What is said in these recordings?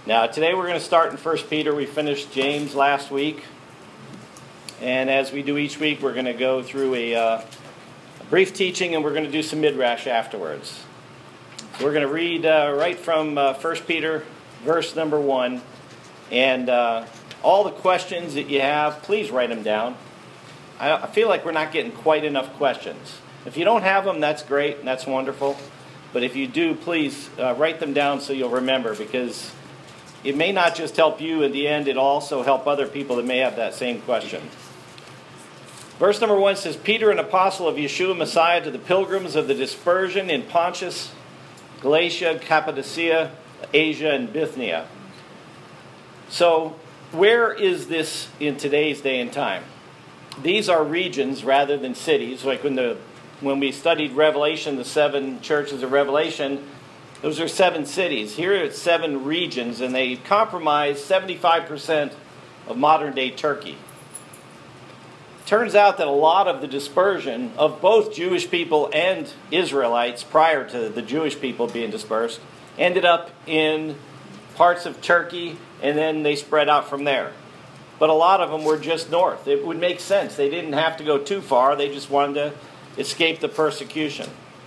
Now, today we're going to start in 1 Peter. We finished James last week. And as we do each week, we're going to go through a brief teaching, and we're going to do some midrash afterwards. So we're going to read right from 1 Peter, verse number 1. And all the questions that you have, please write them down. I feel like we're not getting quite enough questions. If you don't have them, that's great, and that's wonderful. But if you do, please write them down so you'll remember, because it may not just help you in the end, it'll also help other people that may have that same question. Verse number 1 says, Peter, an apostle of Yeshua Messiah, to the pilgrims of the dispersion in Pontus, Galatia, Cappadocia, Asia, and Bithynia. So, where is this in today's day and time? These are regions rather than cities. Like when we studied Revelation, the 7 churches of Revelation, those are 7 cities. Here it's 7 regions, and they comprise 75% of modern-day Turkey. Turns out that a lot of the dispersion of both Jewish people and Israelites prior to the Jewish people being dispersed ended up in parts of Turkey, and then they spread out from there. But a lot of them were just north. It would make sense. They didn't have to go too far. They just wanted to escape the persecution.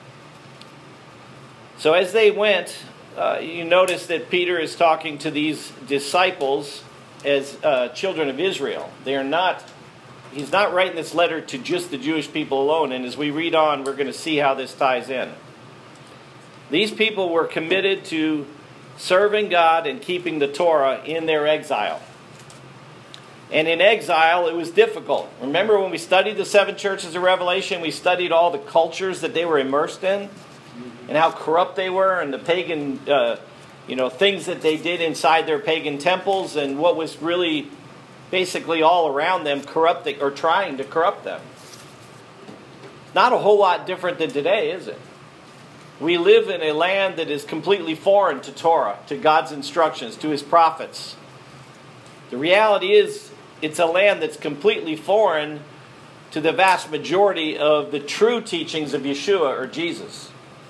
So as they went, you notice that Peter is talking to these disciples as children of Israel. He's not writing this letter to just the Jewish people alone. And as we read on, we're going to see how this ties in. These people were committed to serving God and keeping the Torah in their exile. And in exile, it was difficult. Remember when we studied the 7 churches of Revelation, we studied all the cultures that they were immersed in and how corrupt they were, and the pagan, things that they did inside their pagan temples, and what was really basically all around them corrupting or trying to corrupt them. Not a whole lot different than today, is it? We live in a land that is completely foreign to Torah, to God's instructions, to His prophets. The reality is, it's a land that's completely foreign to the vast majority of the true teachings of Yeshua or Jesus.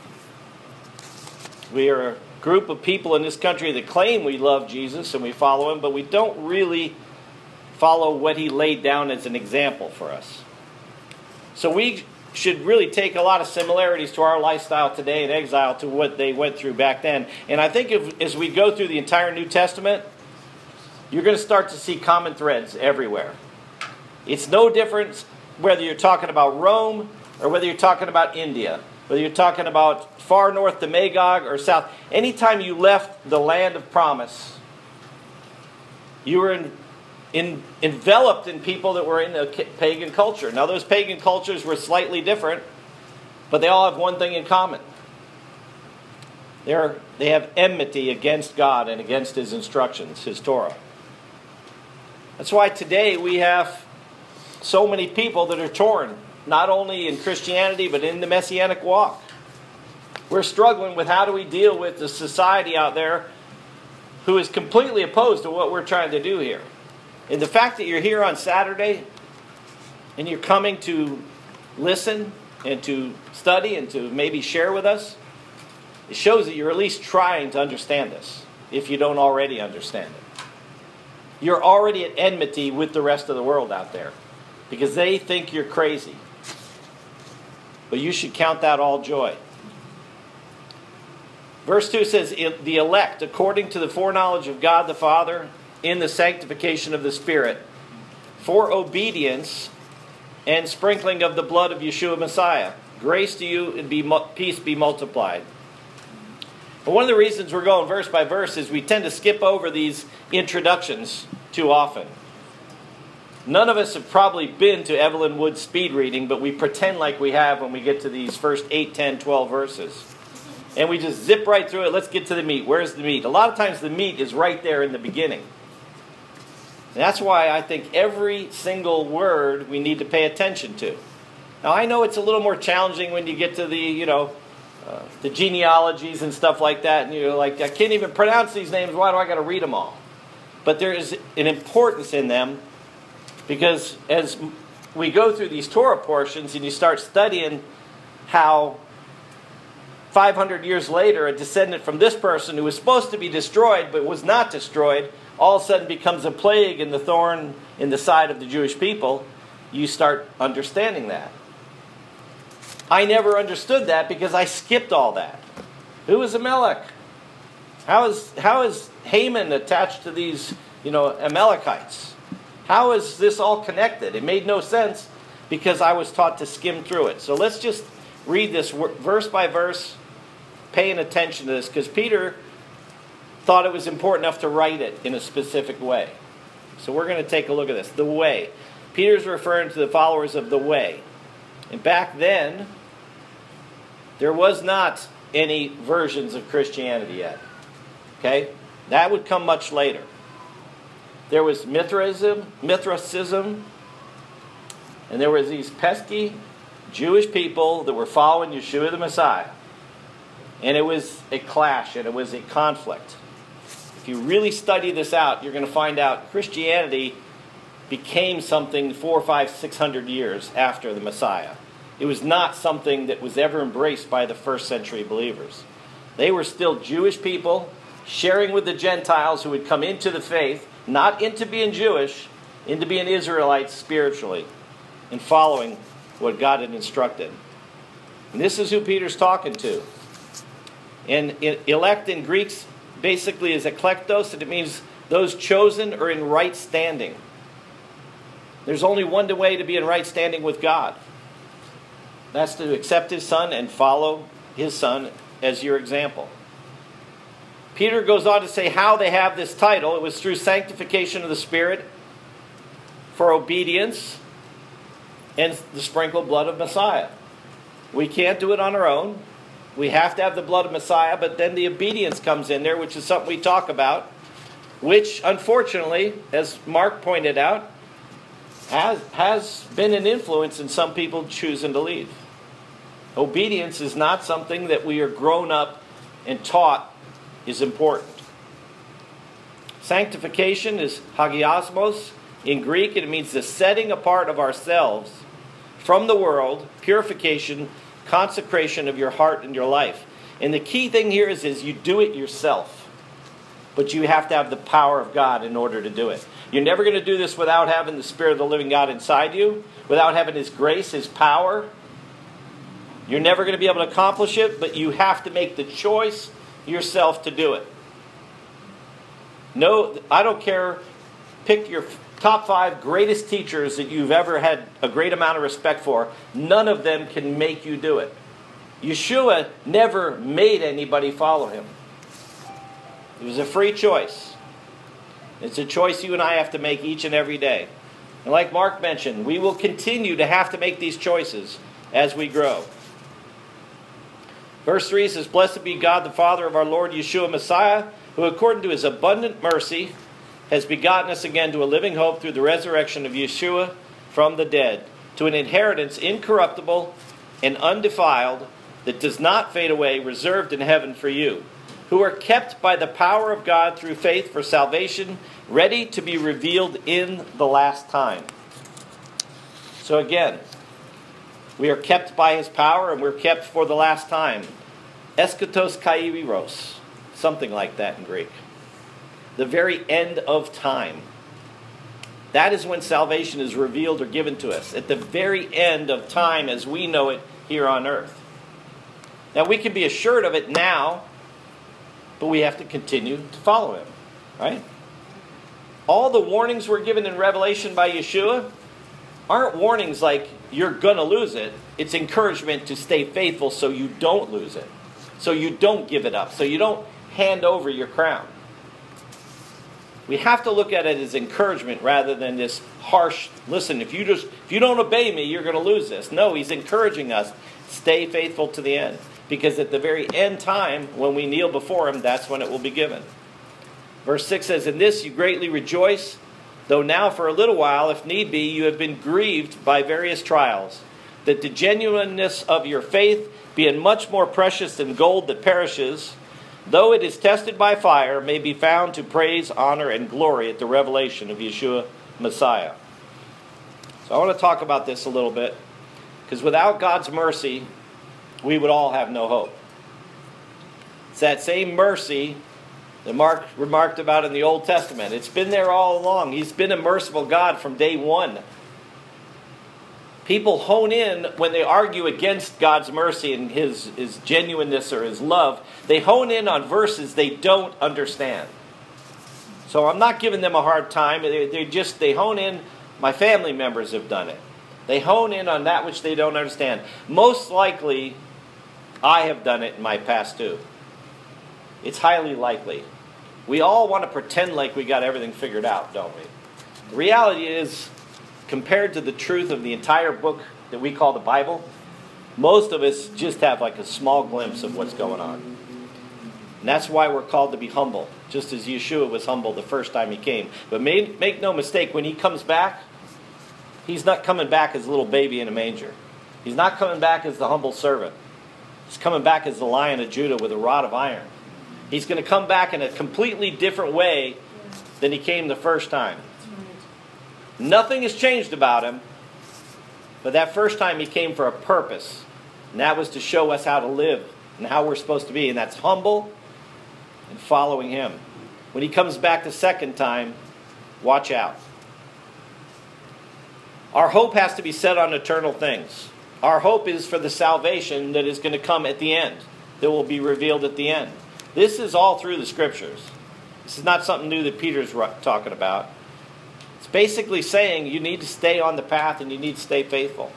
We are a group of people in this country that claim we love Jesus and we follow Him, but we don't really follow what He laid down as an example for us. So we should really take a lot of similarities to our lifestyle today in exile to what they went through back then. And I think as we go through the entire New Testament, you're going to start to see common threads everywhere. It's no different whether you're talking about Rome or whether you're talking about India, whether you're talking about far north to Magog or south. Anytime you left the land of promise, you were enveloped in people that were in the pagan culture. Now, those pagan cultures were slightly different, but they all have one thing in common. They have enmity against God and against His instructions, His Torah. That's why today we have so many people that are torn, not only in Christianity, but in the Messianic walk. We're struggling with how do we deal with the society out there who is completely opposed to what we're trying to do here. And the fact that you're here on Saturday and you're coming to listen and to study and to maybe share with us, it shows that you're at least trying to understand this, if you don't already understand it. You're already at enmity with the rest of the world out there because they think you're crazy. But you should count that all joy. Verse 2 says, the elect, according to the foreknowledge of God the Father, in the sanctification of the Spirit, for obedience and sprinkling of the blood of Yeshua Messiah. Grace to you and peace be multiplied. But one of the reasons we're going verse by verse is we tend to skip over these introductions too often. None of us have probably been to Evelyn Wood's speed reading, but we pretend like we have when we get to these first 8, 10, 12 verses. And we just zip right through it. Let's get to the meat. Where's the meat? A lot of times the meat is right there in the beginning. And that's why I think every single word we need to pay attention to. Now, I know it's a little more challenging when you get to the genealogies and stuff like that. And you're like, I can't even pronounce these names. Why do I got to read them all? But there is an importance in them because as we go through these Torah portions and you start studying how 500 years later, a descendant from this person who was supposed to be destroyed but was not destroyed, all of a sudden becomes a plague and the thorn in the side of the Jewish people, you start understanding that. I never understood that because I skipped all that. Who is Amalek? How is Haman attached to these, Amalekites? How is this all connected? It made no sense because I was taught to skim through it. So let's just read this verse by verse, paying attention to this, because Peter thought it was important enough to write it in a specific way. So we're going to take a look at this. The way. Peter's referring to the followers of the way. And back then, there was not any versions of Christianity yet. Okay? That would come much later. There was Mithraism, and there was these pesky Jewish people that were following Yeshua the Messiah. And it was a clash, and it was a conflict. If you really study this out, you're going to find out Christianity became something 400, 500, 600 years after the Messiah. It was not something that was ever embraced by the first century believers. They were still Jewish people sharing with the Gentiles who would come into the faith, not into being Jewish, into being Israelites spiritually, and following what God had instructed. And this is who Peter's talking to. And elect in Greek basically is eklektos, and it means those chosen or in right standing. There's only one way to be in right standing with God. That's to accept His Son and follow His Son as your example. Peter goes on to say how they have this title. It was through sanctification of the Spirit for obedience and the sprinkled blood of Messiah. We can't do it on our own. We have to have the blood of Messiah, but then the obedience comes in there, which is something we talk about, which unfortunately, as Mark pointed out, has been an influence in some people choosing to leave. Obedience is not something that we are grown up and taught is important. Sanctification is hagiosmos. In Greek, it means the setting apart of ourselves from the world, purification, consecration of your heart and your life. And the key thing here is you do it yourself. But you have to have the power of God in order to do it. You're never going to do this without having the Spirit of the living God inside you, without having His grace, His power. You're never going to be able to accomplish it, but you have to make the choice yourself to do it. No, I don't care. Pick your top 5 greatest teachers that you've ever had a great amount of respect for. None of them can make you do it. Yeshua never made anybody follow Him. It was a free choice. It's a choice you and I have to make each and every day. And like Mark mentioned, we will continue to have to make these choices as we grow. Verse 3 says, "Blessed be God the Father of our Lord Yeshua Messiah, who according to His abundant mercy has begotten us again to a living hope through the resurrection of Yeshua from the dead, to an inheritance incorruptible and undefiled that does not fade away, reserved in heaven for you, who are kept by the power of God through faith for salvation, ready to be revealed in the last time." So again, we are kept by His power and we're kept for the last time. Eskatos kairos, something like that in Greek. The very end of time. That is when salvation is revealed or given to us. At the very end of time as we know it here on earth. Now we can be assured of it now, but we have to continue to follow Him. Right? All the warnings we're given in Revelation by Yeshua aren't warnings like you're going to lose it. It's encouragement to stay faithful so you don't lose it. So you don't give it up. So you don't hand over your crown. We have to look at it as encouragement rather than this harsh, listen, if you don't obey me, you're going to lose this. No, He's encouraging us, stay faithful to the end. Because at the very end time, when we kneel before Him, that's when it will be given. Verse 6 says, "In this you greatly rejoice, though now for a little while, if need be, you have been grieved by various trials, that the genuineness of your faith, being much more precious than gold that perishes, though it is tested by fire, may be found to praise, honor, and glory at the revelation of Yeshua Messiah." So I want to talk about this a little bit, because without God's mercy, we would all have no hope. It's that same mercy that Mark remarked about in the Old Testament. It's been there all along. He's been a merciful God from day one. People hone in when they argue against God's mercy and His genuineness or His love. They hone in on verses they don't understand. So I'm not giving them a hard time. They hone in. My family members have done it. They hone in on that which they don't understand. Most likely, I have done it in my past too. It's highly likely. We all want to pretend like we got everything figured out, don't we? The reality is, compared to the truth of the entire book that we call the Bible, most of us just have like a small glimpse of what's going on. And that's why we're called to be humble, just as Yeshua was humble the first time He came. But make no mistake, when He comes back, He's not coming back as a little baby in a manger. He's not coming back as the humble servant. He's coming back as the Lion of Judah with a rod of iron. He's going to come back in a completely different way than He came the first time. Nothing has changed about Him, but that first time He came for a purpose, and that was to show us how to live and how we're supposed to be, and that's humble and following Him. When He comes back the second time, watch out. Our hope has to be set on eternal things. Our hope is for the salvation that is going to come at the end, that will be revealed at the end. This is all through the Scriptures. This is not something new that Peter's talking about. It's basically saying you need to stay on the path and you need to stay faithful.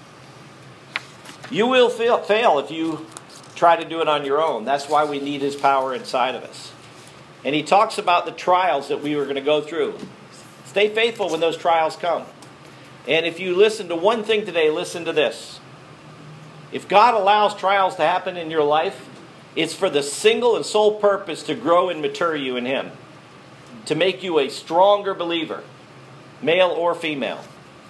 You will fail if you try to do it on your own. That's why we need His power inside of us. And he talks about the trials that we were going to go through. Stay faithful when those trials come. And if you listen to one thing today, listen to this. If God allows trials to happen in your life, it's for the single and sole purpose to grow and mature you in Him. To make you a stronger believer, male or female.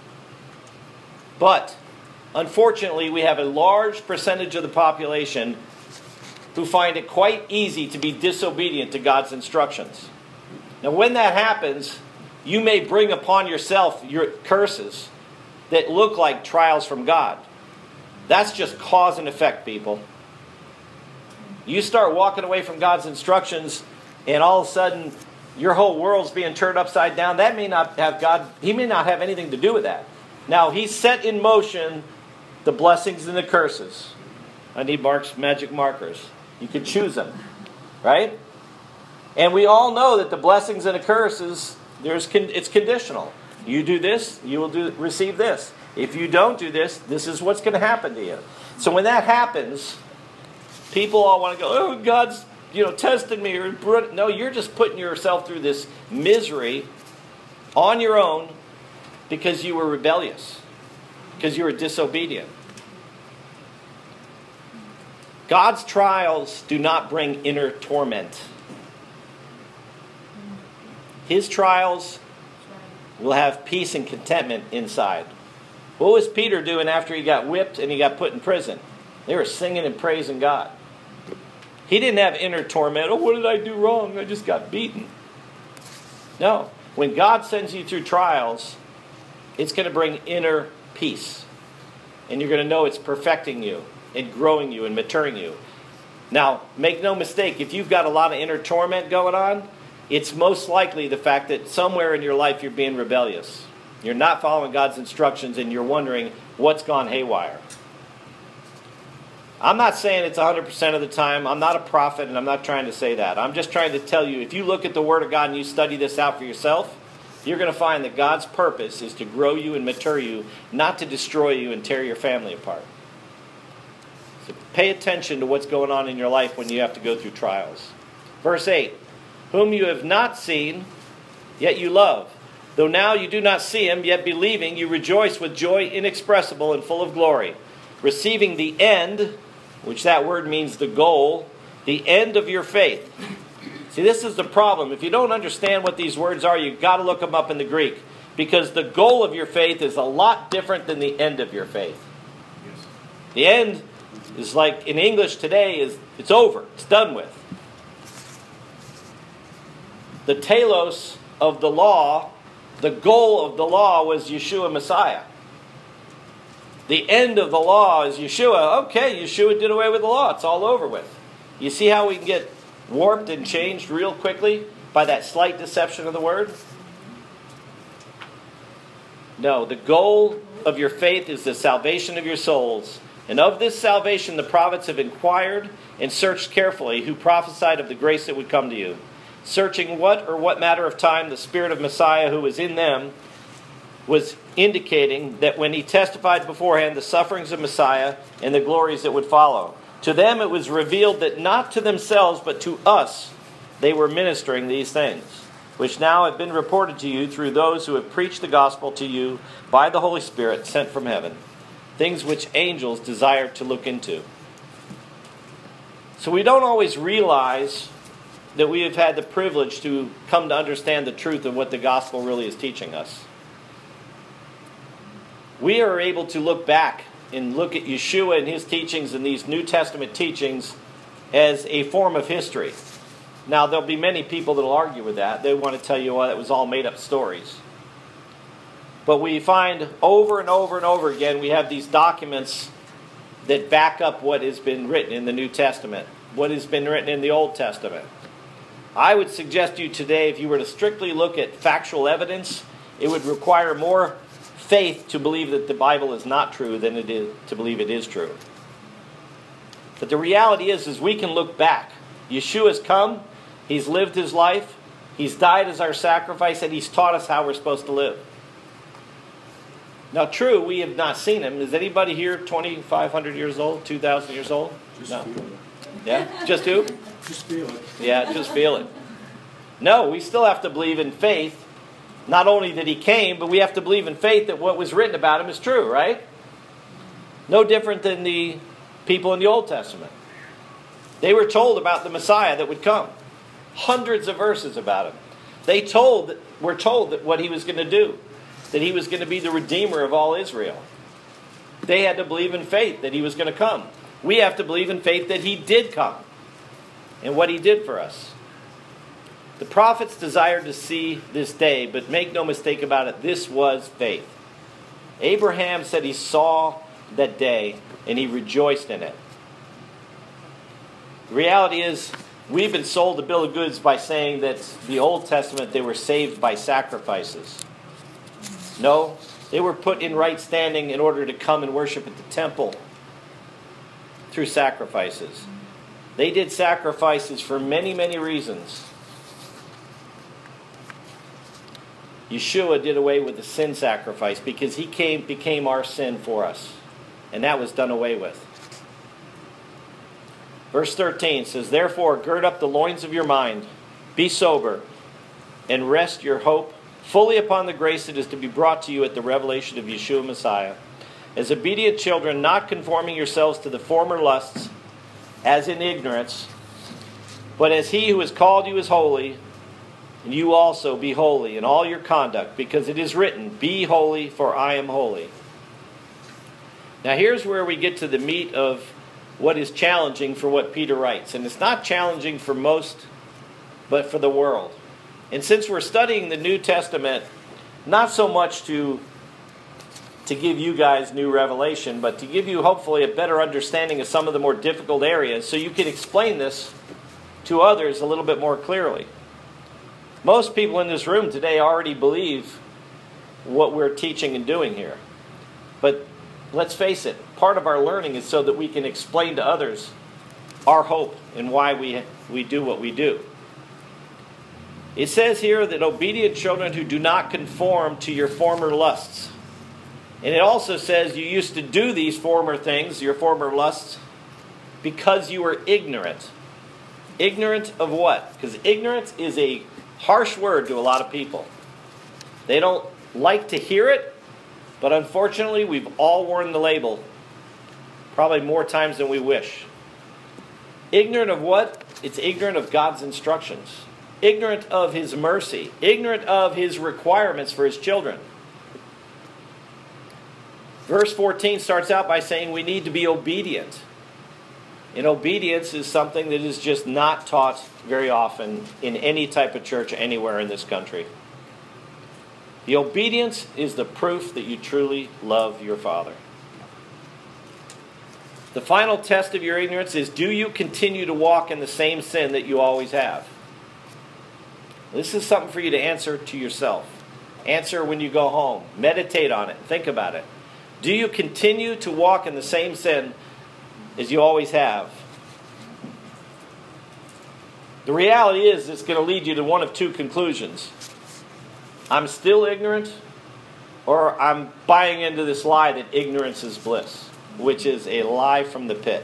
But, unfortunately, we have a large percentage of the population who find it quite easy to be disobedient to God's instructions. Now, when that happens, you may bring upon yourself your curses that look like trials from God. That's just cause and effect, people. You start walking away from God's instructions, and all of a sudden, your whole world's being turned upside down. That may not have God, He may not have anything to do with that. Now, He set in motion the blessings and the curses. I need Mark's magic markers. You can choose them, right? And we all know that the blessings and the curses, it's conditional. You do this, you will receive this. If you don't do this, this is what's going to happen to you. So when that happens, people all want to go, oh, God's tested me. No, you're just putting yourself through this misery on your own because you were rebellious, because you were disobedient. God's trials do not bring inner torment. His trials will have peace and contentment inside. What was Peter doing after he got whipped and he got put in prison? They were singing and praising God. He didn't have inner torment. Oh, what did I do wrong? I just got beaten. No. When God sends you through trials, it's going to bring inner peace. And you're going to know it's perfecting you and growing you and maturing you. Now, make no mistake, if you've got a lot of inner torment going on, it's most likely the fact that somewhere in your life you're being rebellious. You're not following God's instructions and you're wondering what's gone haywire. I'm not saying it's 100% of the time. I'm not a prophet and I'm not trying to say that. I'm just trying to tell you, if you look at the Word of God and you study this out for yourself, you're going to find that God's purpose is to grow you and mature you, not to destroy you and tear your family apart. So pay attention to what's going on in your life when you have to go through trials. Verse 8, whom you have not seen, yet you love. Though now you do not see Him, yet believing, you rejoice with joy inexpressible and full of glory, receiving the end, which that word means the goal, the end of your faith. See, this is the problem. If you don't understand what these words are, you've got to look them up in the Greek. Because the goal of your faith is a lot different than the end of your faith. Yes. The end is like, in English today, it's over. It's done with. The telos of the law, the goal of the law was Yeshua Messiah. The end of the law is Yeshua. Okay, Yeshua did away with the law. It's all over with. You see how we can get warped and changed real quickly by that slight deception of the Word? No, the goal of your faith is the salvation of your souls. And of this salvation the prophets have inquired and searched carefully, who prophesied of the grace that would come to you, searching what matter of time the Spirit of Messiah who was in them was indicating that when he testified beforehand the sufferings of Messiah and the glories that would follow. To them it was revealed that not to themselves but to us they were ministering these things, which now have been reported to you through those who have preached the gospel to you by the Holy Spirit sent from heaven, things which angels desire to look into. So we don't always realize that we have had the privilege to come to understand the truth of what the gospel really is teaching us. We are able to look back and look at Yeshua and his teachings and these New Testament teachings as a form of history. Now, there'll be many people that will argue with that. They want to tell you, well, it was all made-up stories. But we find over and over and over again, we have these documents that back up what has been written in the New Testament, what has been written in the Old Testament. I would suggest to you today, if you were to strictly look at factual evidence, it would require more faith to believe that the Bible is not true than it is to believe it is true. But the reality is we can look back. Yeshua has come, he's lived his life, he's died as our sacrifice, and he's taught us how we're supposed to live. Now, true, we have not seen him. Is anybody here 2,500 years old, 2,000 years old? Just No. feel it. Yeah? Just who? Just feel it. Yeah, just feel it. No, we still have to believe in faith. Not only that he came, but we have to believe in faith that what was written about him is true, right? No different than the people in the Old Testament. They were told about the Messiah that would come. Hundreds of verses about him. Were told that what he was going to do, that he was going to be the Redeemer of all Israel. They had to believe in faith that he was going to come. We have to believe in faith that he did come and what he did for us. The prophets desired to see this day, but make no mistake about it, this was faith. Abraham said he saw that day and he rejoiced in it. The reality is, we've been sold a bill of goods by saying that the Old Testament, they were saved by sacrifices. No, they were put in right standing in order to come and worship at the temple through sacrifices. They did sacrifices for many, many reasons. Yeshua did away with the sin sacrifice because he became our sin for us. And that was done away with. Verse 13 says, "Therefore gird up the loins of your mind, be sober, and rest your hope fully upon the grace that is to be brought to you at the revelation of Yeshua Messiah. As obedient children, not conforming yourselves to the former lusts, as in ignorance, but as he who has called you is holy, and you also be holy in all your conduct, because it is written, be holy, for I am holy." Now here's where we get to the meat of what is challenging for what Peter writes. And it's not challenging for most, but for the world. And since we're studying the New Testament, not so much to give you guys new revelation, but to give you hopefully a better understanding of some of the more difficult areas so you can explain this to others a little bit more clearly. Most people in this room today already believe what we're teaching and doing here. But let's face it, part of our learning is so that we can explain to others our hope and why we do what we do. It says here that obedient children who do not conform to your former lusts. And it also says you used to do these former things, your former lusts, because you were ignorant. Ignorant of what? Because ignorance is a harsh word to a lot of people. They don't like to hear it, but unfortunately we've all worn the label probably more times than we wish. Ignorant of what? It's ignorant of God's instructions. Ignorant of his mercy. Ignorant of his requirements for his children. Verse 14 starts out by saying we need to be obedient. And obedience is something that is just not taught very often in any type of church anywhere in this country. The obedience is the proof that you truly love your Father. The final test of your ignorance is, do you continue to walk in the same sin that you always have? This is something for you to answer to yourself. Answer when you go home. Meditate on it. Think about it. Do you continue to walk in the same sin as you always have? The reality is it's going to lead you to one of two conclusions. I'm still ignorant, or I'm buying into this lie that ignorance is bliss, which is a lie from the pit.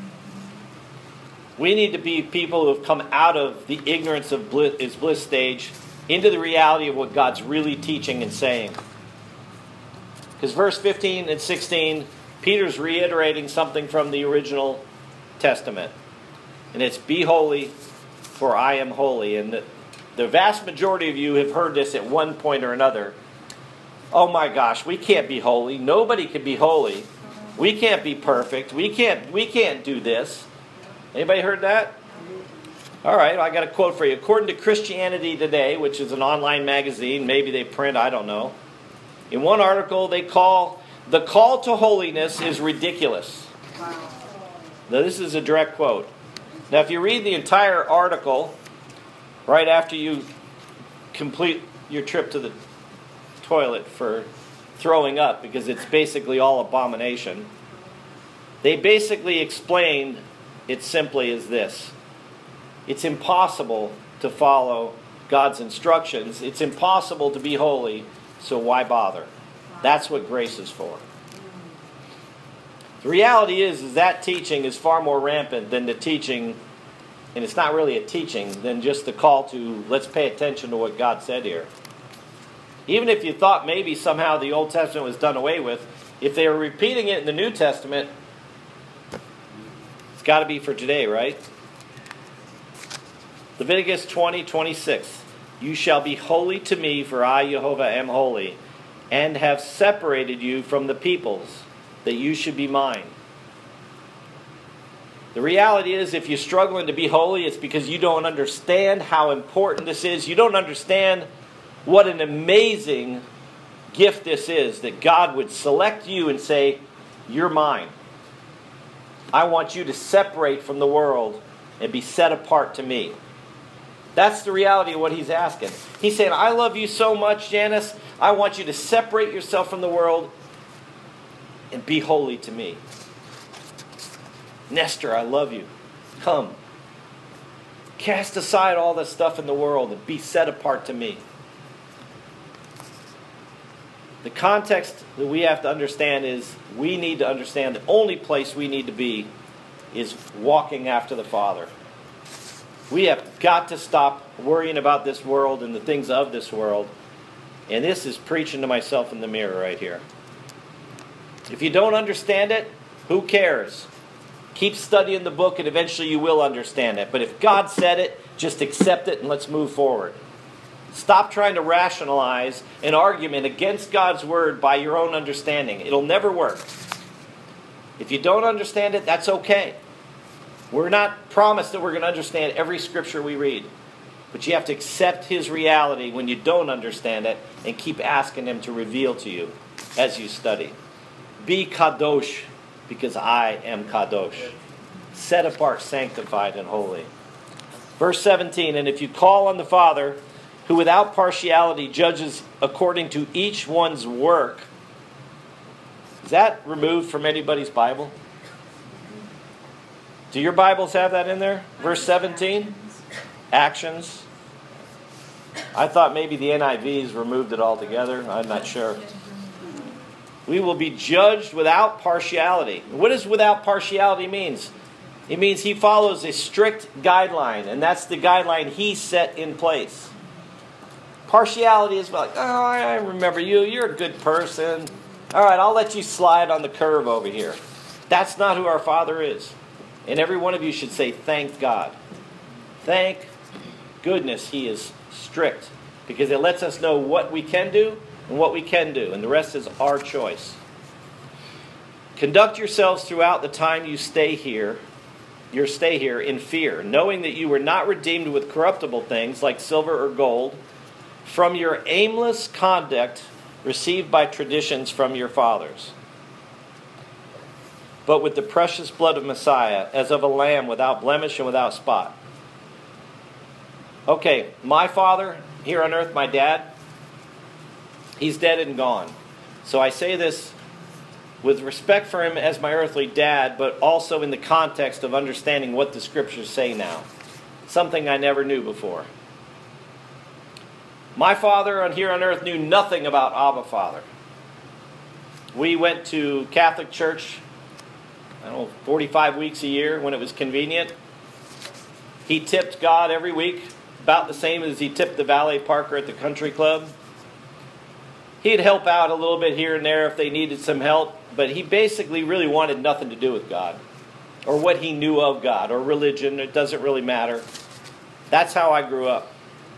We need to be people who have come out of the ignorance of bliss stage into the reality of what God's really teaching and saying. Because verse 15 and 16, Peter's reiterating something from the original Testament. And it's, be holy, for I am holy. And the vast majority of you have heard this at one point or another. Oh my gosh, we can't be holy. Nobody can be holy. We can't be perfect. We can't do this. Anybody heard that? All right, I got a quote for you. According to Christianity Today, which is an online magazine, maybe they print, I don't know. In one article, they call the call to holiness is ridiculous. Wow. Now, this is a direct quote. Now, if you read the entire article, right after you complete your trip to the toilet for throwing up, because it's basically all abomination, they basically explain it simply as this. It's impossible to follow God's instructions. It's impossible to be holy, so why bother? That's what grace is for. The reality is that teaching is far more rampant than the teaching, and it's not really a teaching, than just the call to, let's pay attention to what God said here. Even if you thought maybe somehow the Old Testament was done away with, if they were repeating it in the New Testament, it's got to be for today, right? Leviticus 20:26. You shall be holy to me, for I, Jehovah, am holy, and have separated you from the peoples, that you should be mine. The reality is, if you're struggling to be holy, it's because you don't understand how important this is. You don't understand what an amazing gift this is, that God would select you and say, you're mine. I want you to separate from the world and be set apart to me. That's the reality of what he's asking. He's saying, I love you so much, Janice. I want you to separate yourself from the world and be holy to me. Nestor, I love you. Come. Cast aside all the stuff in the world and be set apart to me. The context that we have to understand is we need to understand the only place we need to be is walking after the Father. We have got to stop worrying about this world and the things of this world. And this is preaching to myself in the mirror right here. If you don't understand it, who cares? Keep studying the book and eventually you will understand it. But if God said it, just accept it and let's move forward. Stop trying to rationalize an argument against God's word by your own understanding. It'll never work. If you don't understand it, that's okay. We're not promised that we're going to understand every scripture we read. But you have to accept His reality when you don't understand it and keep asking Him to reveal to you as you study. Be kadosh, because I am kadosh. Set apart, sanctified, and holy. Verse 17, and if you call on the Father, who without partiality judges according to each one's work. Is that removed from anybody's Bible? Do your Bibles have that in there? Verse 17? Actions. I thought maybe the NIV's removed it altogether. I'm not sure. We will be judged without partiality. What does without partiality means? It means He follows a strict guideline, and that's the guideline He set in place. Partiality is like, oh, I remember you. You're a good person. All right, I'll let you slide on the curve over here. That's not who our Father is. And every one of you should say, thank God. Thank goodness He is strict, because it lets us know what we can do and what we can do, and the rest is our choice. Conduct yourselves throughout the time you stay here in fear, knowing that you were not redeemed with corruptible things like silver or gold, from your aimless conduct received by traditions from your fathers, but with the precious blood of Messiah, as of a lamb without blemish and without spot. Okay, my father here on earth, my dad, he's dead and gone. So I say this with respect for him as my earthly dad, but also in the context of understanding what the Scriptures say now. Something I never knew before. My father here on earth knew nothing about Abba Father. We went to Catholic church, 45 weeks a year when it was convenient. He tipped God every week, about the same as he tipped the valet parker at the country club. He'd help out a little bit here and there if they needed some help, but he basically really wanted nothing to do with God, or what he knew of God, or religion. It doesn't really matter. That's how I grew up.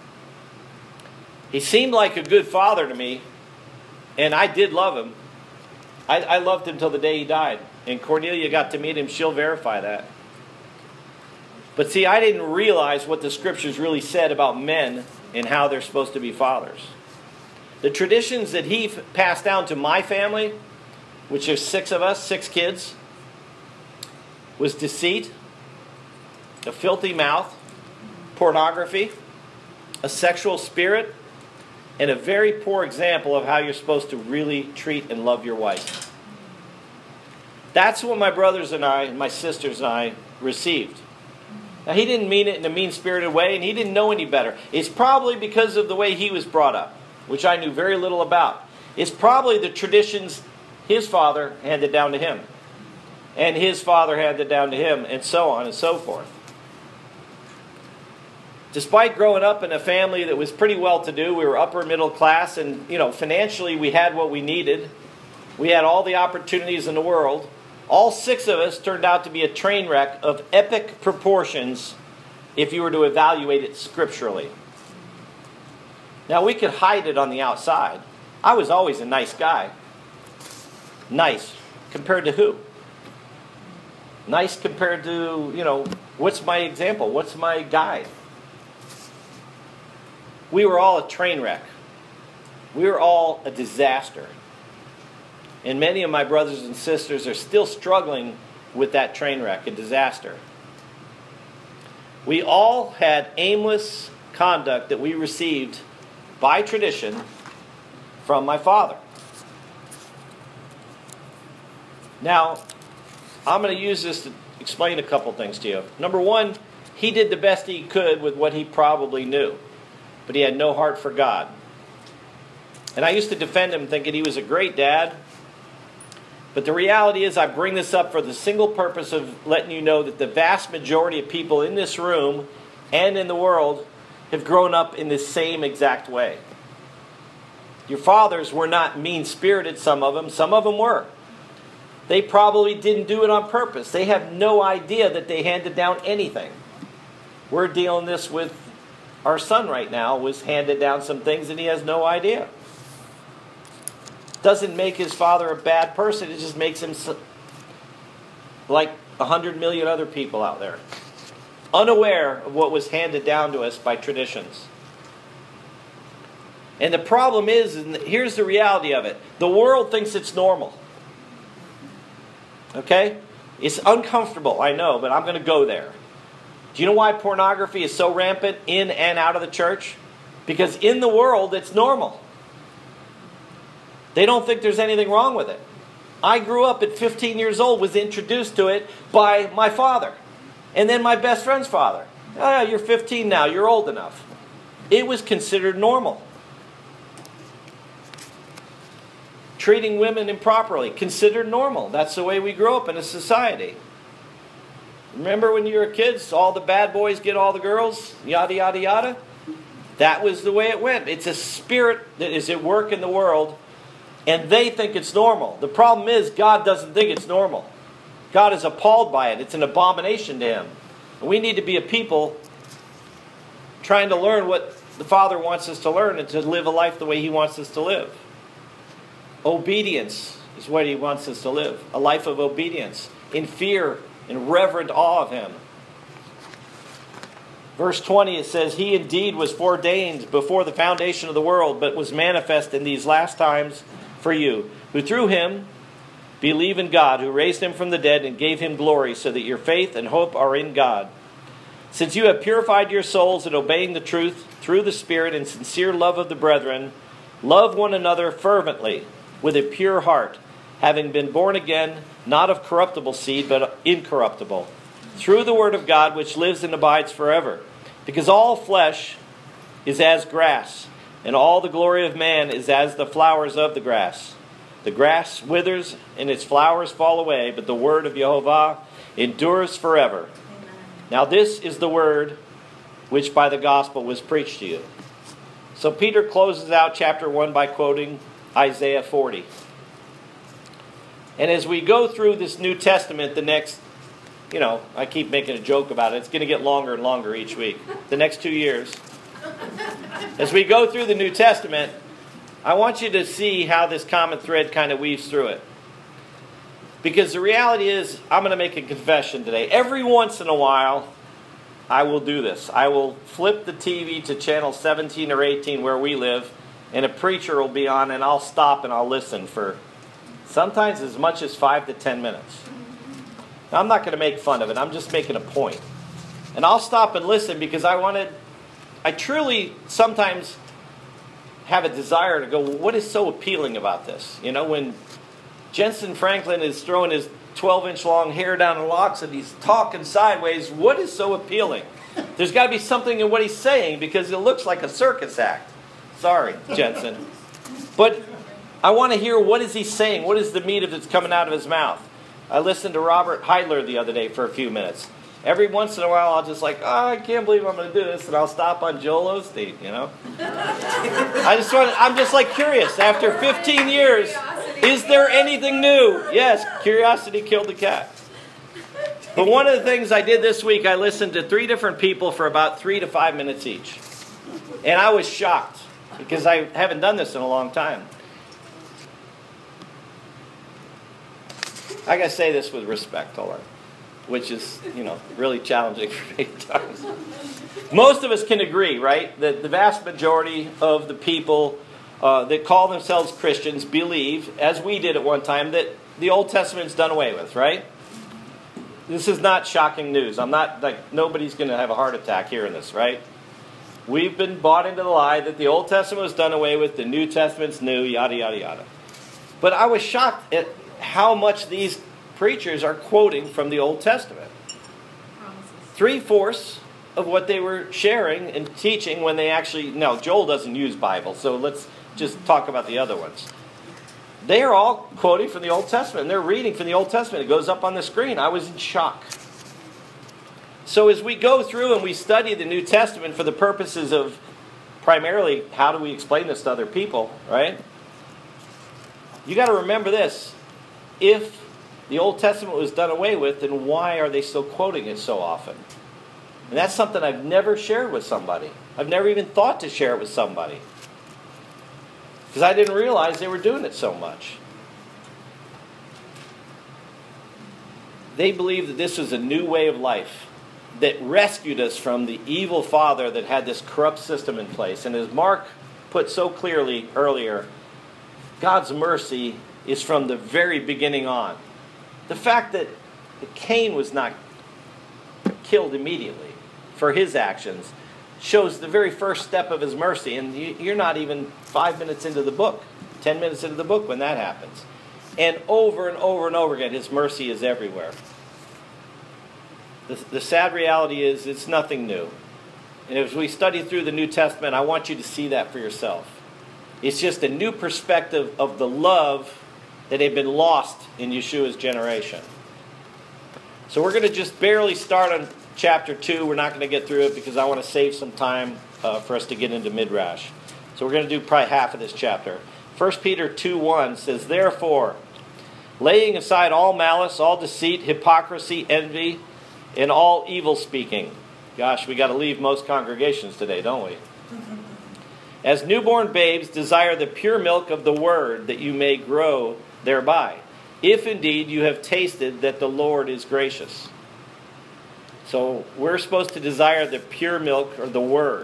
He seemed like a good father to me, and I did love him. I loved him till the day he died. And Cornelia got to meet him. She'll verify that. But see, I didn't realize what the Scriptures really said about men and how they're supposed to be fathers. The traditions that he passed down to my family, which is 6 of us, 6 kids, was deceit, a filthy mouth, pornography, a sexual spirit, and a very poor example of how you're supposed to really treat and love your wife. That's what my brothers and I, and my sisters and I received. Now, he didn't mean it in a mean-spirited way, and he didn't know any better. It's probably because of the way he was brought up, which I knew very little about. It's probably the traditions his father handed down to him, and his father handed down to him, and so on and so forth. Despite growing up in a family that was pretty well-to-do, we were upper middle class, and financially we had what we needed. We had all the opportunities in the world. All 6 of us turned out to be a train wreck of epic proportions if you were to evaluate it scripturally. Now, we could hide it on the outside. I was always a nice guy. Nice. Compared to who? Nice compared to, what's my example? What's my guide? We were all a train wreck. We were all a disaster. And many of my brothers and sisters are still struggling with that train wreck, a disaster. We all had aimless conduct that we received by tradition from my father. Now, I'm going to use this to explain a couple things to you. Number one, he did the best he could with what he probably knew, but he had no heart for God. And I used to defend him thinking he was a great dad. But the reality is I bring this up for the single purpose of letting you know that the vast majority of people in this room and in the world have grown up in the same exact way. Your fathers were not mean-spirited, some of them were. They probably didn't do it on purpose. They have no idea that they handed down anything. We're dealing this with our son right now, was handed down some things and he has no idea. Doesn't make his father a bad person. It just makes him like 100 million other people out there, unaware of what was handed down to us by traditions. And the problem is, and here's the reality of it, the world thinks it's normal. Okay? It's uncomfortable, I know, but I'm going to go there. Do you know why pornography is so rampant in and out of the church? Because in the world, it's normal. They don't think there's anything wrong with it. I grew up at 15 years old, was introduced to it by my father. And then my best friend's father. Oh, you're 15 now, you're old enough. It was considered normal. Treating women improperly, considered normal. That's the way we grew up in a society. Remember when you were kids, all the bad boys get all the girls, yada, yada, yada? That was the way it went. It's a spirit that is at work in the world, and they think it's normal. The problem is, God doesn't think it's normal. God is appalled by it. It's an abomination to Him. And we need to be a people trying to learn what the Father wants us to learn and to live a life the way He wants us to live. Obedience is what He wants us to live. A life of obedience, in fear and reverent awe of Him. Verse 20, it says, He indeed was foreordained before the foundation of the world, but was manifest in these last times for you, who through Him Believe in God, who raised him from the dead and gave him glory, so that your faith and hope are in God. Since you have purified your souls in obeying the truth through the Spirit and sincere love of the brethren, love one another fervently with a pure heart, having been born again, not of corruptible seed, but incorruptible, through the word of God which lives and abides forever. Because all flesh is as grass, and all the glory of man is as the flowers of the grass. The grass withers and its flowers fall away, but the word of Jehovah endures forever. Amen. Now this is the word which by the gospel was preached to you. So Peter closes out chapter 1 by quoting Isaiah 40. And as we go through this New Testament, the next, I keep making a joke about it. It's going to get longer and longer each week. The next 2 years. As we go through the New Testament, I want you to see how this common thread kind of weaves through it. Because the reality is, I'm going to make a confession today. Every once in a while, I will do this. I will flip the TV to channel 17 or 18 where we live, and a preacher will be on, and I'll stop and I'll listen for sometimes as much as 5 to 10 minutes. Now, I'm not going to make fun of it. I'm just making a point. And I'll stop and listen because I truly sometimes have a desire to go, well, what is so appealing about this? When Jensen Franklin is throwing his 12-inch long hair down in locks and he's talking sideways, what is so appealing? There's got to be something in what he's saying because it looks like a circus act. Sorry, Jensen. But I want to hear, what is he saying? What is the meat of it's coming out of his mouth? I listened to Robert Heidler the other day for a few minutes. Every once in a while, I'll just I can't believe I'm going to do this, and I'll stop on Joel Osteen, I'm just curious. After 15 years, is there anything new? Yes, curiosity killed the cat. But one of the things I did this week, I listened to 3 different people for about 3 to 5 minutes each. And I was shocked, because I haven't done this in a long time. I got to say this with respect, hold on. Which is, really challenging for me at times. Most of us can agree, right, that the vast majority of the people that call themselves Christians believe, as we did at one time, that the Old Testament is done away with, right? This is not shocking news. I'm not, nobody's going to have a heart attack hearing this, right? We've been bought into the lie that the Old Testament was done away with, the New Testament's new, yada, yada, yada. But I was shocked at how much these preachers are quoting from the Old Testament. 3/4 of what they were sharing and teaching when they actually... Now, Joel doesn't use Bible, so let's just talk about the other ones. They are all quoting from the Old Testament, and they're reading from the Old Testament. It goes up on the screen. I was in shock. So as we go through and we study the New Testament for the purposes of primarily how do we explain this to other people, right? You got to remember this. If the Old Testament was done away with, then why are they still quoting it so often? And that's something I've never shared with somebody. I've never even thought to share it with somebody. Because I didn't realize they were doing it so much. They believed that this was a new way of life that rescued us from the evil father that had this corrupt system in place. And as Mark put so clearly earlier, God's mercy is from the very beginning on. The fact that Cain was not killed immediately for his actions shows the very first step of his mercy. And you're not even 5 minutes into the book, 10 minutes into the book when that happens. And over and over again, his mercy is everywhere. The sad reality is it's nothing new. And as we study through the New Testament, I want you to see that for yourself. It's just a new perspective of the love that had been lost in Yeshua's generation. So we're going to just barely start on chapter 2. We're not going to get through it because I want to save some time for us to get into Midrash. So we're going to do probably half of this chapter. 1 Peter 2:1 says, "Therefore, laying aside all malice, all deceit, hypocrisy, envy, and all evil speaking." Gosh, we got to leave most congregations today, don't we? "As newborn babes, desire the pure milk of the word, that you may grow thereby, if indeed you have tasted that the Lord is gracious." So we're supposed to desire the pure milk or the word.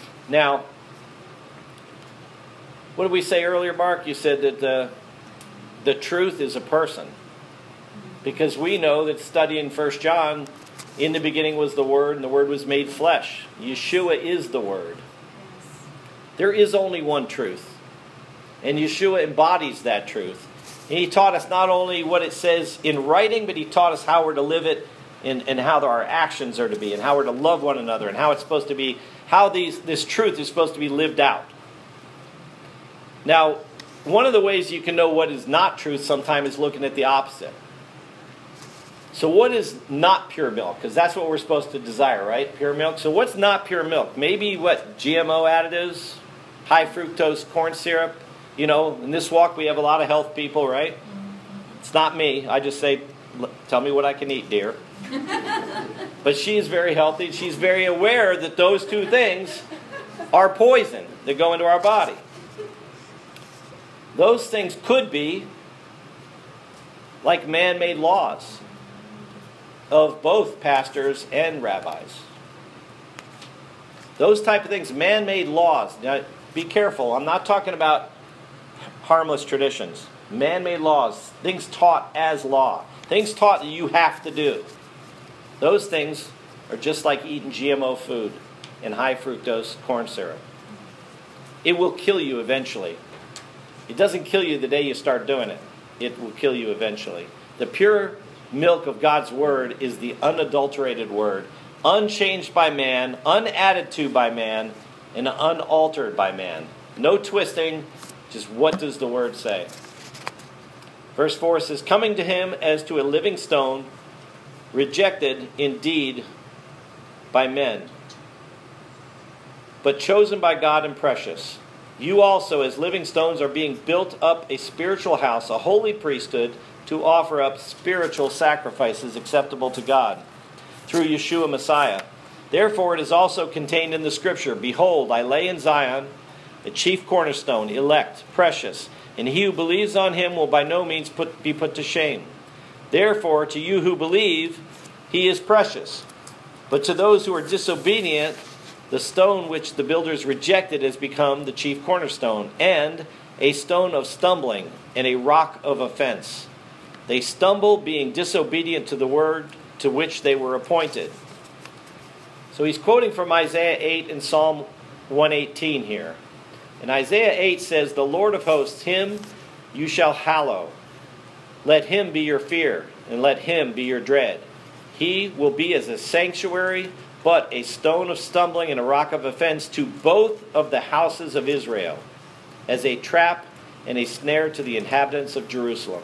Now, what did we say earlier, Mark? You said that the truth is a person. Because we know that studying 1 John, in the beginning was the Word, and the Word was made flesh. Yeshua is the Word. There is only one truth. And Yeshua embodies that truth. And He taught us not only what it says in writing, but He taught us how we're to live it, and how our actions are to be, and how we're to love one another, and how it's supposed to be, how this truth is supposed to be lived out. Now, one of the ways you can know what is not truth sometimes is looking at the opposite. So what is not pure milk? Because that's what we're supposed to desire, right? Pure milk. So what's not pure milk? Maybe what? GMO additives, high fructose corn syrup. You know, in this walk we have a lot of health people, right? It's not me. I just say, tell me what I can eat, dear. But she is very healthy. She's very aware that those two things are poison that go into our body. Those things could be like man-made laws of both pastors and rabbis. Those type of things, man-made laws. Now, be careful. I'm not talking about harmless traditions. Man-made laws, things taught as law, things taught that you have to do. Those things are just like eating GMO food and high fructose corn syrup. It will kill you eventually. It doesn't kill you the day you start doing it. It will kill you eventually. The pure milk of God's Word is the unadulterated Word, unchanged by man, unadded to by man, and unaltered by man. No twisting, just what does the Word say? Verse 4 says, coming to him as to a living stone, rejected indeed by men, but chosen by God and precious. You also, as living stones, are being built up a spiritual house, a holy priesthood, to offer up spiritual sacrifices acceptable to God through Yeshua Messiah. Therefore it is also contained in the Scripture, behold, I lay in Zion a chief cornerstone, elect, precious, and he who believes on him will by no means be put to shame. Therefore, to you who believe, he is precious. But to those who are disobedient, the stone which the builders rejected has become the chief cornerstone, and a stone of stumbling, and a rock of offense. They stumble, being disobedient to the word to which they were appointed. So he's quoting from Isaiah 8 and Psalm 118 here. And Isaiah 8 says, the Lord of hosts, him you shall hallow. Let him be your fear, and let him be your dread. He will be as a sanctuary, but a stone of stumbling and a rock of offense to both of the houses of Israel, as a trap and a snare to the inhabitants of Jerusalem.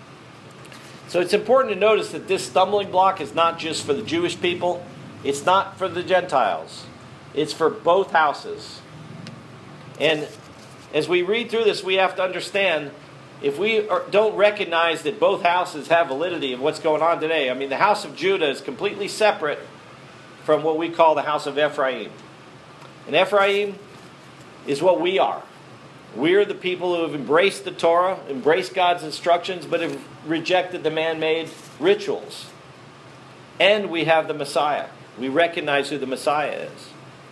So it's important to notice that this stumbling block is not just for the Jewish people. It's not for the Gentiles. It's for both houses. And as we read through this, we have to understand, if we don't recognize that both houses have validity of what's going on today, I mean, the house of Judah is completely separate from what we call the house of Ephraim. And Ephraim is what we are. We're the people who have embraced the Torah, embraced God's instructions, but have rejected the man-made rituals. And we have the Messiah. We recognize who the Messiah is.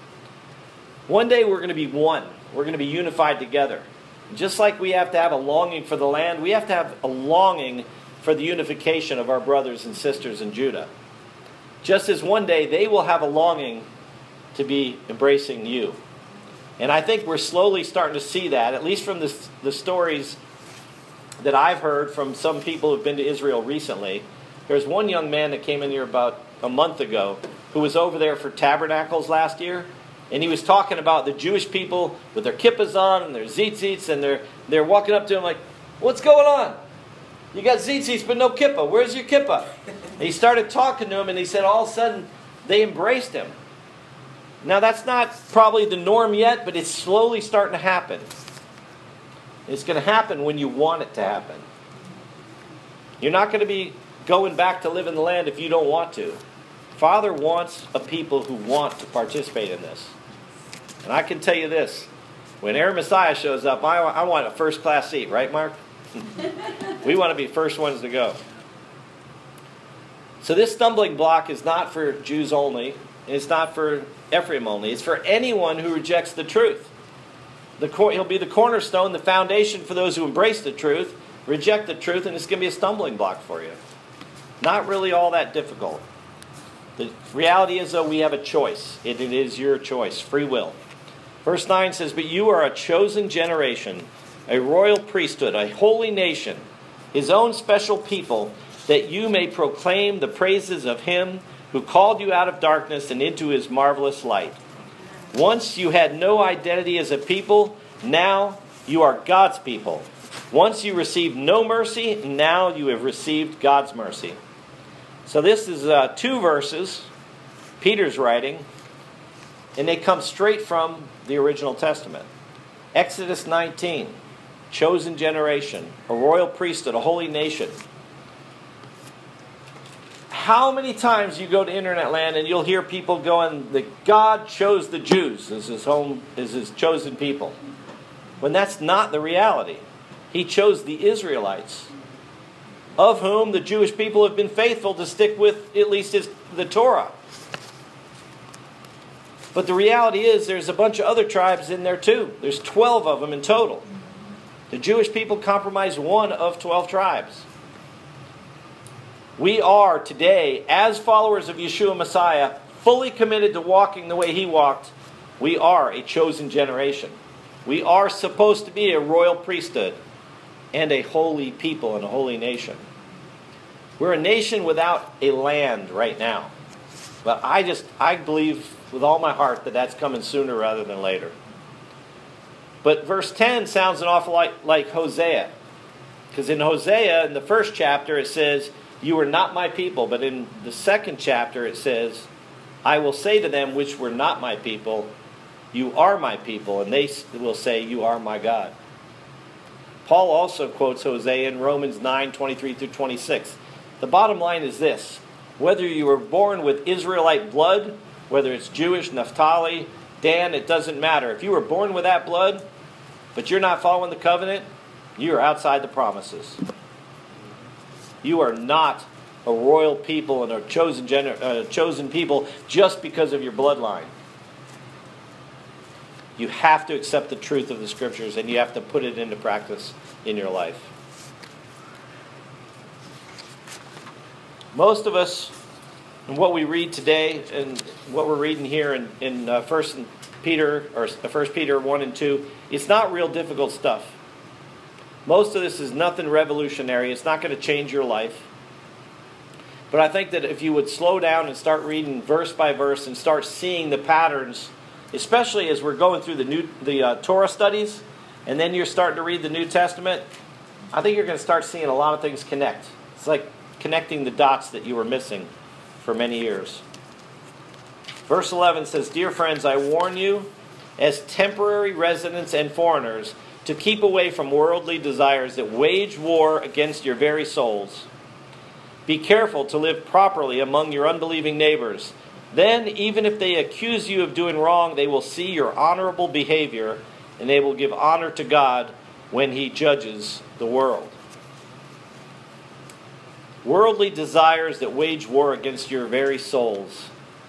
One day we're going to be one. We're going to be unified together. Just like we have to have a longing for the land, we have to have a longing for the unification of our brothers and sisters in Judah. Just as one day they will have a longing to be embracing you. And I think we're slowly starting to see that, at least from the stories that I've heard from some people who've been to Israel recently. There's one young man that came in here about a month ago who was over there for Tabernacles last year. And he was talking about the Jewish people with their kippahs on and their tzitzits, and they're walking up to him like, what's going on? You got tzitzits but no kippah. Where's your kippah? And he started talking to him, and he said all of a sudden they embraced him. Now that's not probably the norm yet, but it's slowly starting to happen. It's going to happen when you want it to happen. You're not going to be going back to live in the land if you don't want to. Father wants a people who want to participate in this. And I can tell you this, when Aaron Messiah shows up, I want a first-class seat, right, Mark? We want to be first ones to go. So this stumbling block is not for Jews only, and it's not for Ephraim only. It's for anyone who rejects the truth. He'll be the cornerstone, the foundation for those who embrace the truth, Reject the truth and it's going to be a stumbling block for you. Not really all that difficult. The reality is, though, we have a choice. It is your choice, free will. Verse 9 says, "But you are a chosen generation, a royal priesthood, a holy nation, his own special people, that you may proclaim the praises of him who called you out of darkness and into his marvelous light. Once you had no identity as a people, now you are God's people. Once you received no mercy, now you have received God's mercy." So this is 2 verses Peter's writing, and they come straight from the original Testament. Exodus 19, chosen generation, a royal priesthood, a holy nation. How many times you go to internet land and you'll hear people going that God chose the Jews as his chosen people, when that's not the reality. He chose the Israelites, of whom the Jewish people have been faithful to stick with at least the Torah. But the reality is there's a bunch of other tribes in there too. There's 12 of them in total. The Jewish people comprise one of 12 tribes. We are today, as followers of Yeshua Messiah, fully committed to walking the way he walked. We are a chosen generation. We are supposed to be a royal priesthood and a holy people and a holy nation. We're a nation without a land right now. But I believe with all my heart that that's coming sooner rather than later. But verse 10 sounds an awful lot like Hosea. Because in Hosea, in the first chapter, it says, "You are not my people." But in the second chapter, it says, "I will say to them which were not my people, you are my people, and they will say, you are my God." Paul also quotes Hosea in Romans 9:23-26. The bottom line is this: whether you were born with Israelite blood, whether it's Jewish, Naphtali, Dan, it doesn't matter. If you were born with that blood, but you're not following the covenant, you are outside the promises. You are not a royal people and a chosen people just because of your bloodline. You have to accept the truth of the Scriptures and you have to put it into practice in your life. Most of us, and what we read today and what we're reading here in 1 Peter 1 and 2, it's not real difficult stuff. Most of this is nothing revolutionary. It's not going to change your life. But I think that if you would slow down and start reading verse by verse and start seeing the patterns, especially as we're going through the Torah studies, and then you're starting to read the New Testament, I think you're going to start seeing a lot of things connect. It's like connecting the dots that you were missing for many years. Verse 11 says, "Dear friends, I warn you, as temporary residents and foreigners, to keep away from worldly desires that wage war against your very souls. Be careful to live properly among your unbelieving neighbors. Then, even if they accuse you of doing wrong, they will see your honorable behavior, and they will give honor to God when He judges the world." Worldly desires that wage war against your very souls.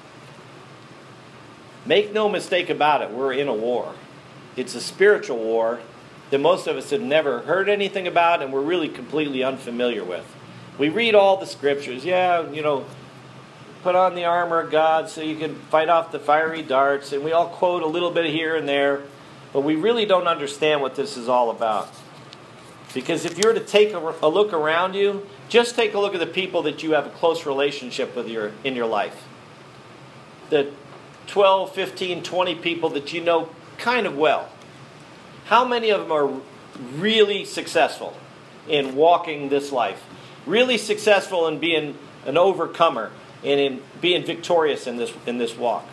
Make no mistake about it, we're in a war. It's a spiritual war that most of us have never heard anything about and we're really completely unfamiliar with. We read all the scriptures. Put on the armor of God so you can fight off the fiery darts. And we all quote a little bit here and there. But we really don't understand what this is all about. Because if you were to take a look around you, just take a look at the people that you have a close relationship with in your life. The 12, 15, 20 people that you know kind of well. How many of them are really successful in walking this life? Really successful in being an overcomer and in being victorious in this walk?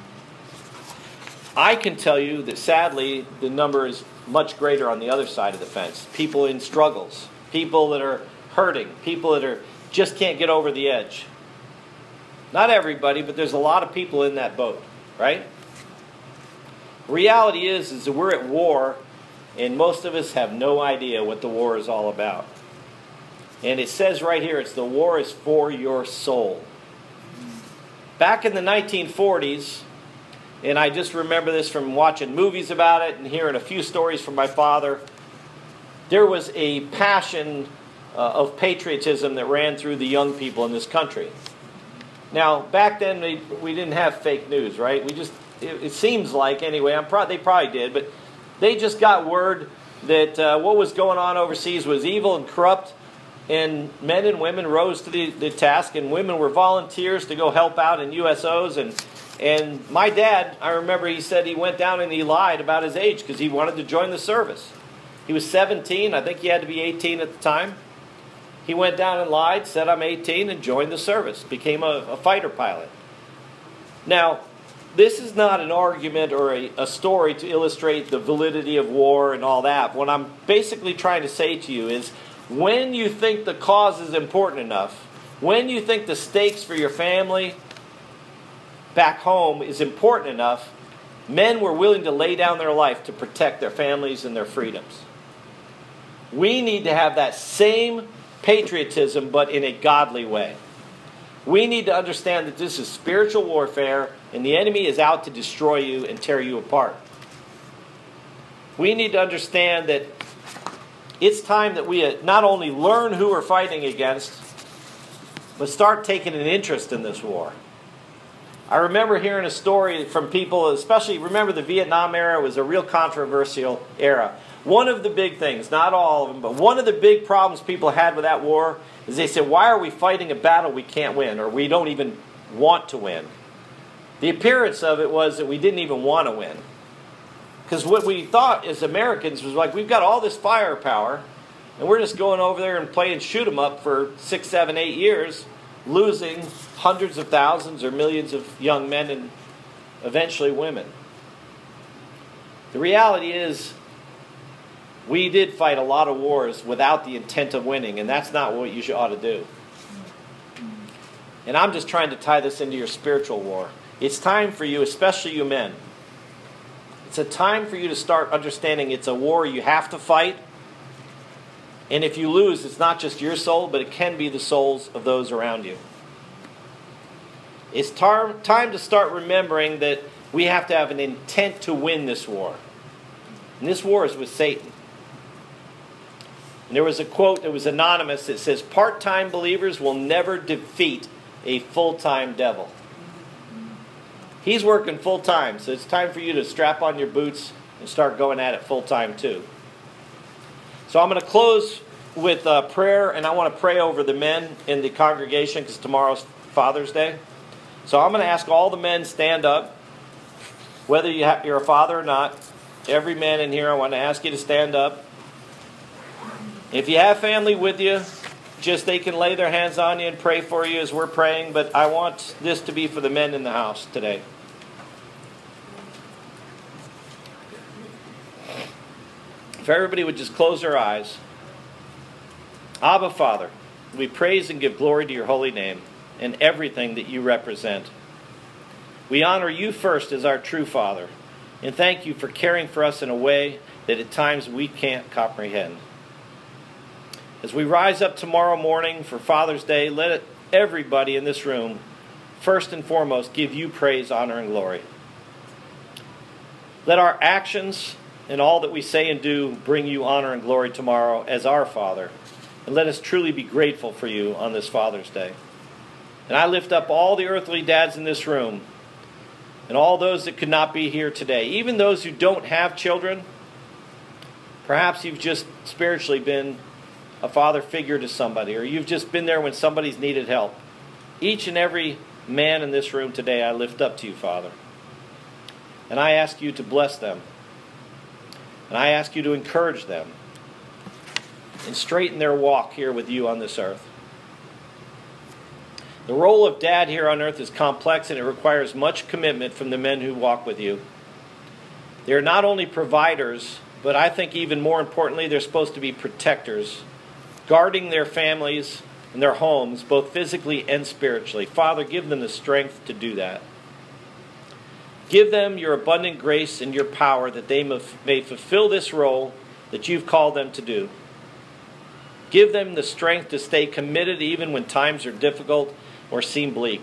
I can tell you that sadly the number is much greater on the other side of the fence. People in struggles, people that are hurting, people that just can't get over the edge. Not everybody, but there's a lot of people in that boat, right? Reality is that we're at war, and most of us have no idea what the war is all about. And it says right here, the war is for your soul. Back in the 1940s, and I just remember this from watching movies about it and hearing a few stories from my father, there was a passion of patriotism that ran through the young people in this country. Now, back then, we didn't have fake news, right? It seems like, anyway, they probably did, but they just got word that what was going on overseas was evil and corrupt, and men and women rose to the task, and women were volunteers to go help out in USOs. And my dad, I remember he said he went down and he lied about his age because he wanted to join the service. He was 17. I think he had to be 18 at the time. He went down and lied, said I'm 18, and joined the service, became a fighter pilot. Now, this is not an argument or a story to illustrate the validity of war and all that. What I'm basically trying to say to you is, when you think the cause is important enough, when you think the stakes for your family back home is important enough, men were willing to lay down their life to protect their families and their freedoms. We need to have that same patriotism, but in a godly way. We need to understand that this is spiritual warfare, and the enemy is out to destroy you and tear you apart. We need to understand that it's time that we not only learn who we're fighting against, but start taking an interest in this war. I remember hearing a story from people, especially, remember the Vietnam era was a real controversial era. One of the big things, not all of them, but one of the big problems people had with that war is they said, why are we fighting a battle we can't win, or we don't even want to win? The appearance of it was that we didn't even want to win. Because what we thought as Americans was like, we've got all this firepower, and we're just going over there and playing shoot 'em up for 6, 7, 8 years, losing hundreds of thousands or millions of young men and eventually women. The reality is, we did fight a lot of wars without the intent of winning, and that's not what you ought to do. And I'm just trying to tie this into your spiritual war. It's time for you, especially you men, it's a time for you to start understanding it's a war you have to fight. And if you lose, it's not just your soul, but it can be the souls of those around you. It's time to start remembering that we have to have an intent to win this war. And this war is with Satan. And there was a quote that was anonymous that says, part-time believers will never defeat a full-time devil. He's working full-time, so it's time for you to strap on your boots and start going at it full-time too. So I'm going to close with prayer, and I want to pray over the men in the congregation because tomorrow's Father's Day. So I'm going to ask all the men stand up, whether you're a father or not. Every man in here, I want to ask you to stand up. If you have family with you, just they can lay their hands on you and pray for you as we're praying, but I want this to be for the men in the house today. If everybody would just close their eyes. Abba, Father, we praise and give glory to your holy name and everything that you represent. We honor you first as our true Father, and thank you for caring for us in a way that at times we can't comprehend. As we rise up tomorrow morning for Father's Day, let everybody in this room, first and foremost, give you praise, honor, and glory. Let our actions and all that we say and do bring you honor and glory tomorrow as our Father. And let us truly be grateful for you on this Father's Day. And I lift up all the earthly dads in this room and all those that could not be here today, even those who don't have children. Perhaps you've just spiritually been a father figure to somebody, or you've just been there when somebody's needed help. Each and every man in this room today I lift up to you, Father. And I ask you to bless them. And I ask you to encourage them and straighten their walk here with you on this earth. The role of dad here on earth is complex, and it requires much commitment from the men who walk with you. They're not only providers, but I think even more importantly, they're supposed to be protectors, guarding their families and their homes, both physically and spiritually. Father, give them the strength to do that. Give them your abundant grace and your power that they may fulfill this role that you've called them to do. Give them the strength to stay committed even when times are difficult or seem bleak.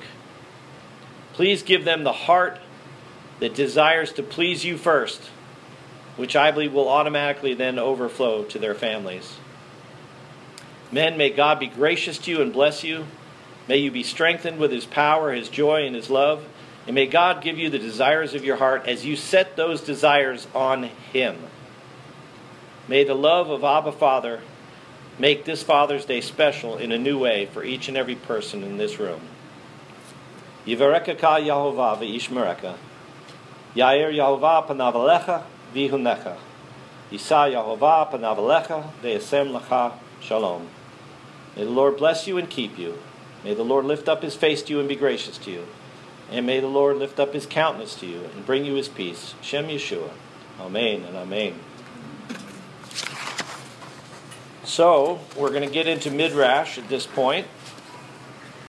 Please give them the heart that desires to please you first which I believe will automatically then overflow to their families. Men, may God be gracious to you and bless you. May you be strengthened with His power, His joy, and His love. And may God give you the desires of your heart as you set those desires on Him. May the love of Abba Father make this Father's Day special in a new way for each and every person in this room. Yivarekah Yehovah v'yishmerecha. Yair Yehovah panav alecha v'yihunecha. Yisa Yehovah panav alecha v'yasem lecha shalom. May the Lord bless you and keep you. May the Lord lift up His face to you and be gracious to you. And may the Lord lift up His countenance to you and bring you His peace. Shem Yeshua. Amen and amen. So, we're going to get into Midrash at this point.